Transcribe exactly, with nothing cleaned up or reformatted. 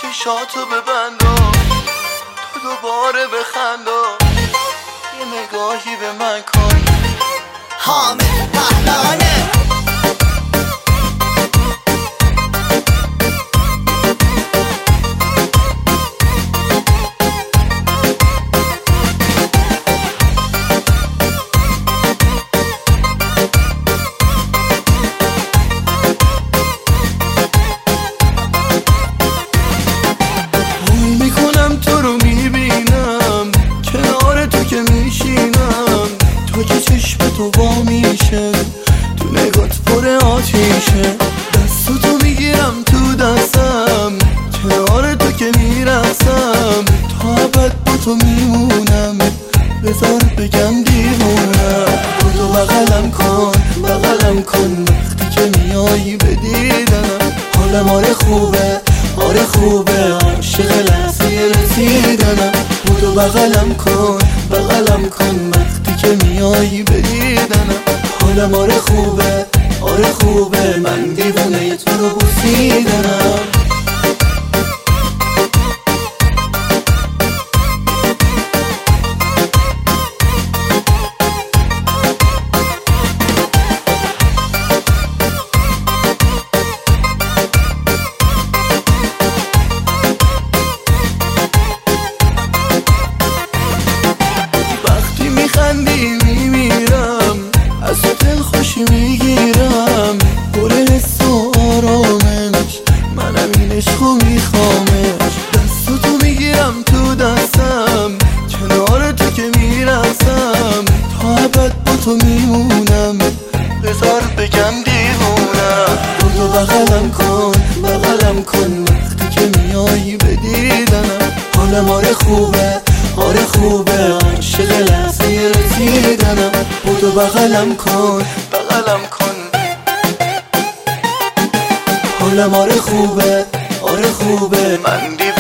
چشاتو ببندا تو دوباره بخندا یه نگاهی به من کن حامد پهلوانه. تو رو میبینم کنار تو که میشینم، تو که چشم تو وا میشه تو نگات پر آتیشه، دست تو میگیرم تو دستم کنار تو که میرسم، تا ابد با تو میمونم بذار بگم دیوونم. تو بغلم کن بغلم کن وقتی که میایی به دیدنم، حالم آره خوبه آره خوبه عاشق لحظه رسیدنم. بودو بغلم کن بغلم کن وقتی که میایی به دیدنم، حالم آره خوبه آره خوبه من دیوونه تو رو بوسیدنم. میخندی میمیرم از تو دل خوشی میگیرم، پر حس و آرامش منم این عشقو میخوامش، دست تو میگیرم تو دستم کنار تو که میرسم، تا ابد با تو میمونم بذار بگم دیوونم. تو بغلم کن بغلم کن وقتی که میایی به دیدنم، حالم آره خوبه آره خوبه عاشق لحظه رسیدنم. بودو بغلم کن بغلم کن حالم آره خوبه آره خوبه من دیوونم.